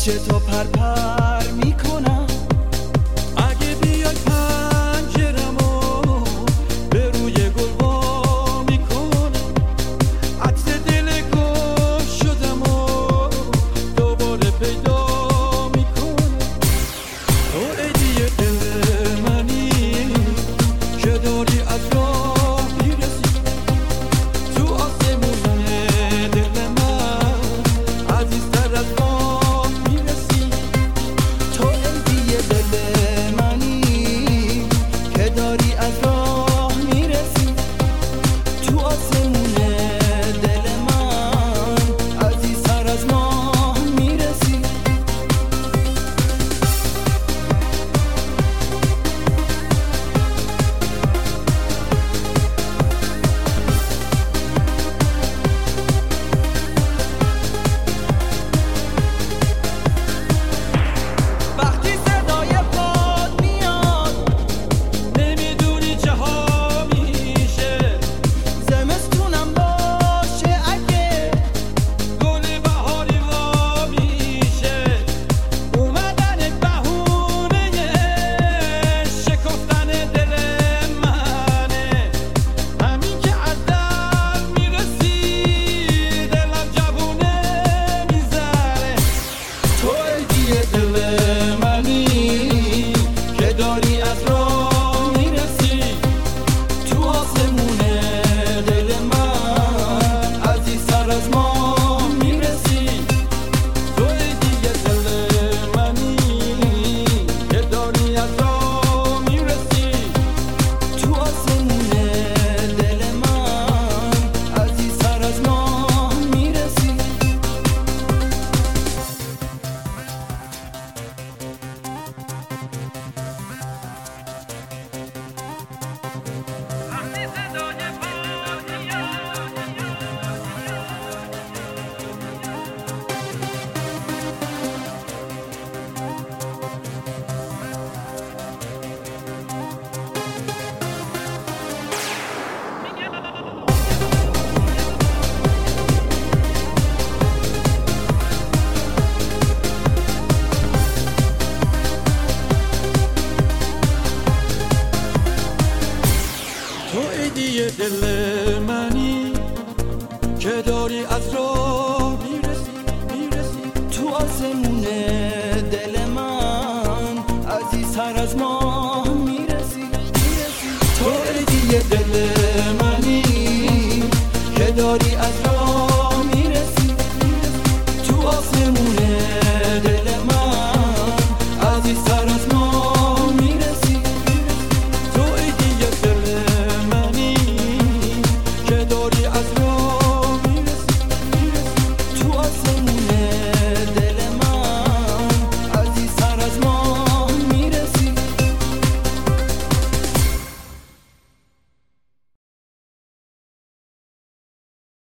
پیش تو پرپر میکنم. اگه بیای پنجرمو به روی گل وا میکنم. عطر دل گل شدم و دوباره پیدا میکنم. تو هدیه دل منی که داری از راه میرسی. تو آسمون دل من عزیزتر از ماه میرسی. تو هدیه دل منی که داری از راه میرسی. تو آسمون دل من عزیزتر از ماه میرسی. وقتی صدای باد میاد نمیدونی چه ها میشه. زمستونم باشه اگه گل بهاری وا میشه. اومدن بهونه شکفتن دل منه. همین که از در میرسی دلم جوونه میذاره. تو هدیه دل منی که داری از راه میرسی. تو آسمون دل من عزیزتر از ماه میرسی. تو هدیه دل منی که داری از راه میرسی. تو آسمون دل من عزیزتر از ماه میرسی. تو هدیه دل منی که داری از راه میرسی. تو آسمون دل من عزیزتر از ماه میرسی. تو هدیه دل